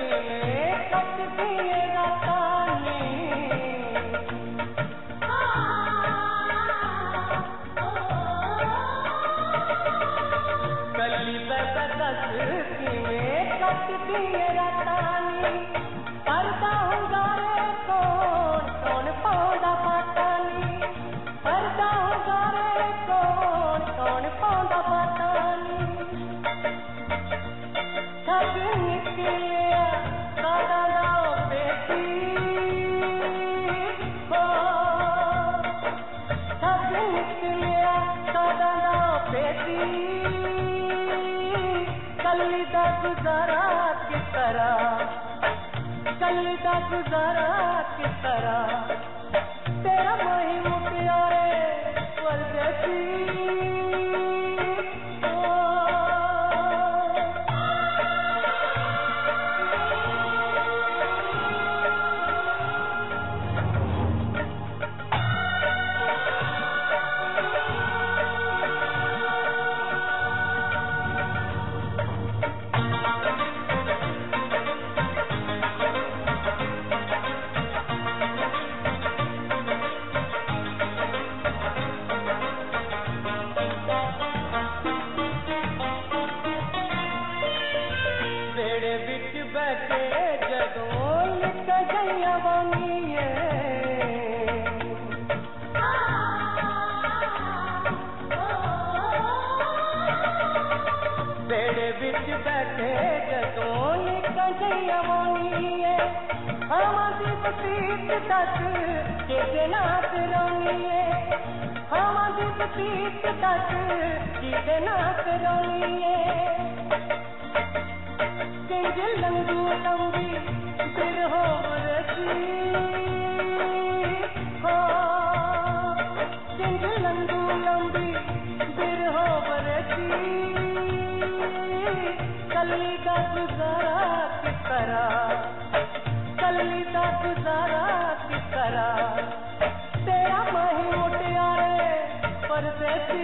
में कट दिए रातानी कली बदस्ती में कट दिए रातानी पर्दा हुंगारे कौन कौन पौधा पातानी पर्दा हुंगारे कौन कौन पौधा पातानी सब निकलिया सादा गाँव बेटी हो सब निकलिया सादा गाँव बेटी कली दा गुजारा किस तरह कली दा गुजारा किस तरह तेरा मही मुटियारे परदेसी बेड़े बिच बैठे जदों लिख गईया वानिए बेड़े बिच बैठे जदों लिख गईया वानिए हमारी बतीत तक के नाथ रोनिए हमारी बतीत तक के नाथ रोनिए किंज लंगू लंबी बिरहो बरसी हो किंज लंगू लंबी बिरहो बरसी कली का गुजारा किस तरह कली का गुजारा किस तरह तेरा मही मुटियारे परदेसी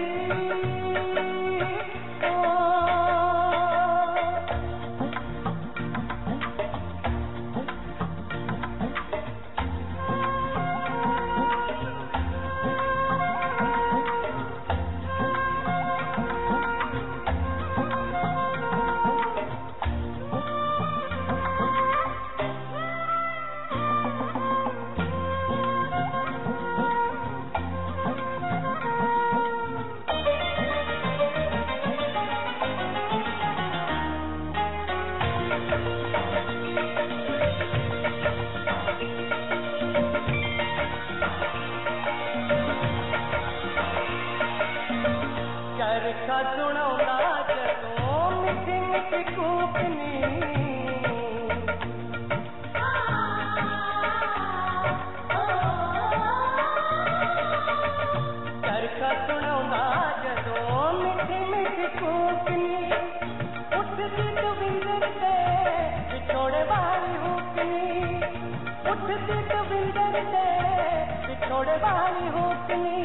चरखा सुनाउंदा जदों मिठी मिठी कूकनी चरखा सुनाउंदा जदों मिठी मिठी कूकनी उठदी दविंदर ते विछोड़े वाली हुकनी उठदी दविंदर ते विछोड़े वाली हुकनी